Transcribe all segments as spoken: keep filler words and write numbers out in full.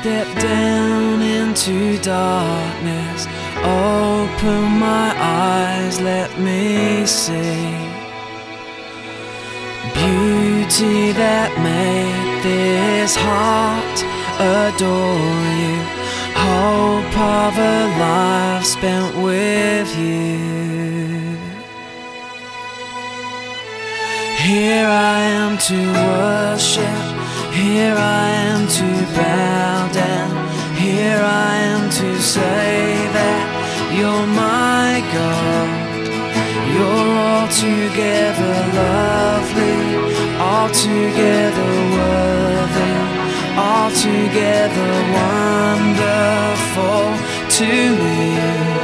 step down into darkness, open my eyes, let me see beauty that made this heart adore you, hope of a life spent with you. Here I am to worship, here I am to bow down, here I am to say that you're my God. You're altogether lovely, altogether worthy, altogether wonderful to me.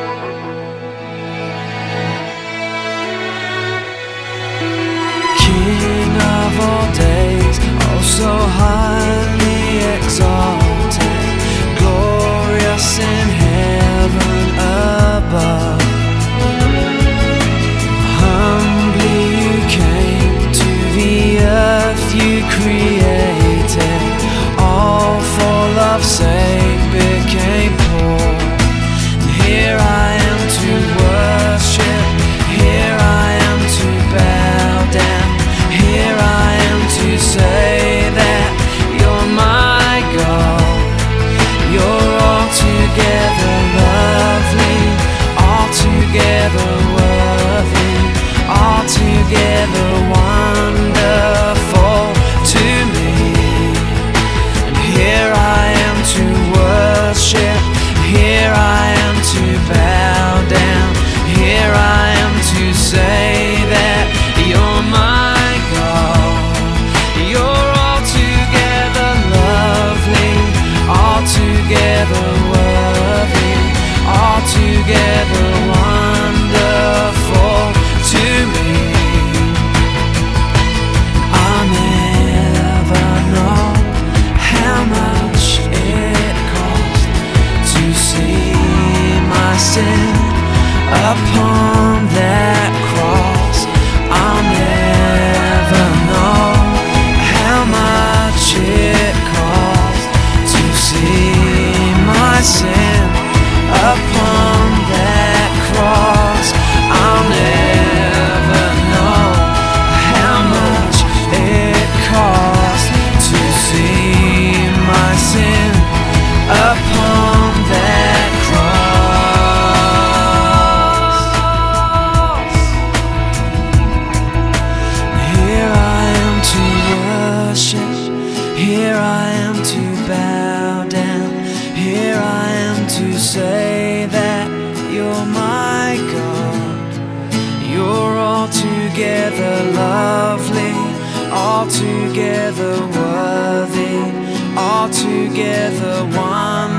King of all days, oh so highly exalted, glorious in heaven above. Humbly you came to the earth you created, all for love's sake became poor. And here I am to worship, here I am to bow down, here I am to say that you're my God. You're altogether lovely, altogether worthy, altogether wonderful to me. And here I am to worship, here I am to bow down, here I am to say that you're my God. You're altogether lovely, altogether worthy, altogether wonderful to me. I'll never know how much it cost to see my sin upon that cross. I'll never know how much it cost to see my sin upon that cross. I'll never know how much it cost to see my sin upon that cross. Here I am to worship, here I am to bow down, here I am to say that you're my God. You're altogether lovely, altogether worthy, altogether wonderful